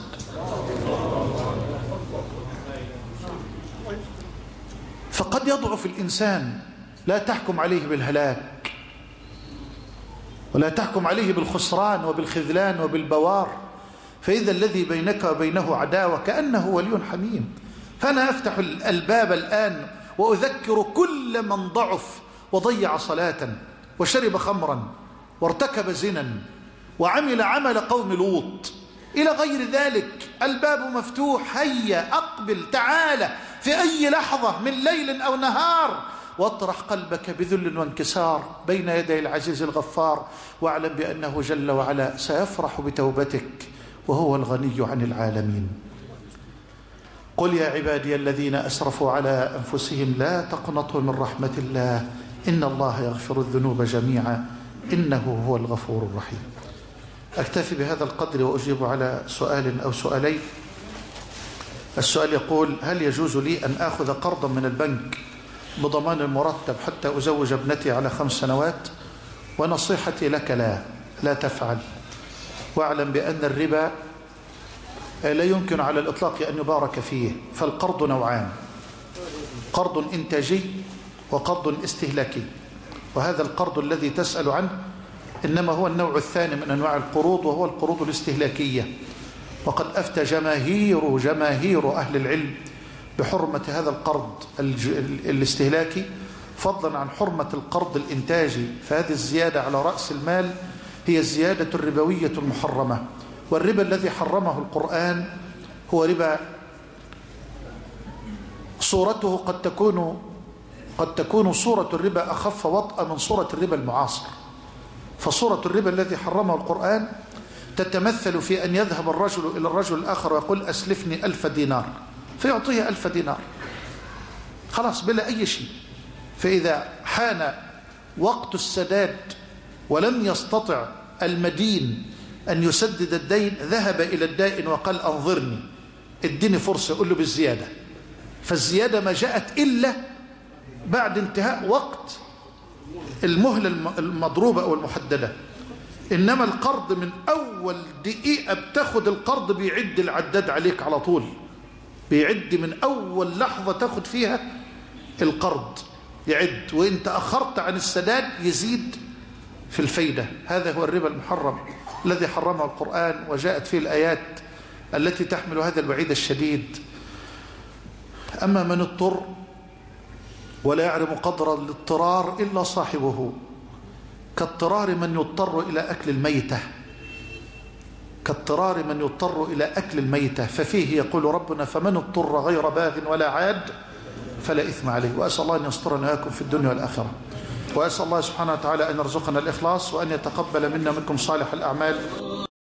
فقد يضعف الإنسان، لا تحكم عليه بالهلاك، ولا تحكم عليه بالخسران وبالخذلان وبالبوار، فإذا الذي بينك وبينه عداوة كأنه ولي حميم. فأنا أفتح الباب الآن وأذكر كل من ضعف وضيع صلاة وشرب خمرا وارتكب زنا وعمل عمل قوم لوط إلى غير ذلك. الباب مفتوح، هيا أقبل، تعال في أي لحظة من ليل أو نهار، واطرح قلبك بذل وانكسار بين يدي العزيز الغفار، واعلم بأنه جل وعلا سيفرح بتوبتك وهو الغني عن العالمين. قل يا عبادي الذين أسرفوا على أنفسهم لا تقنطوا من رحمة الله إن الله يغفر الذنوب جميعا إنه هو الغفور الرحيم. أكتفي بهذا القدر وأجيب على سؤال أو سؤالين. السؤال يقول: هل يجوز لي أن آخذ قرضا من البنك بضمان المرتب حتى أزوج ابنتي على 5 سنوات؟ ونصيحتي لك لا تفعل، واعلم بأن الربا لا يمكن على الإطلاق أن يبارك فيه. فالقرض نوعان: قرض إنتاجي وقرض استهلاكي. وهذا القرض الذي تسأل عنه إنما هو النوع الثاني من أنواع القروض، وهو القروض الاستهلاكية. وقد أفتى جماهير أهل العلم بحرمة هذا القرض الاستهلاكي، فضلا عن حرمة القرض الإنتاجي. فهذه الزيادة على رأس المال هي الزيادة الربوية المحرمة. والربا الذي حرمه القرآن هو ربا صورته قد تكون صورة الربا أخف وطأ من صورة الربا المعاصر. فصورة الربا الذي حرمه القرآن تتمثل في أن يذهب الرجل إلى الرجل الآخر ويقول: أسلفني 1000 دينار، فيعطيه 1000 دينار خلاص بلا أي شيء. فإذا حان وقت السداد ولم يستطع المدين أن يسدد الدين، ذهب إلى الدائن وقال: أنظرني، اديني فرصة. يقول له بالزيادة. فالزيادة ما جاءت إلا بعد انتهاء وقت المهلة المضروبة أو المحددة. إنما القرض من أول دقيقة بتاخد القرض بيعد العداد عليك على طول، بيعد من أول لحظة تاخد فيها القرض يعد، وإن تأخرت عن السداد يزيد في الفايدة. هذا هو الربا المحرم الذي حرمه القرآن، وجاءت فيه الآيات التي تحمل هذا الوعيد الشديد. أما من اضطر ولا يعلم قدر الاضطرار إلا صاحبه، كاضطرار من يضطر إلى أكل الميتة، كاضطرار من يضطر إلى أكل الميتة. ففيه يقول ربنا: فمن اضطر غير باغ ولا عاد فلا إثم عليه. وأسأل الله أن يسترنا وإياكم في الدنيا والآخرة، وأسأل الله سبحانه وتعالى أن يرزقنا الإخلاص، وأن يتقبل منا منكم صالح الأعمال.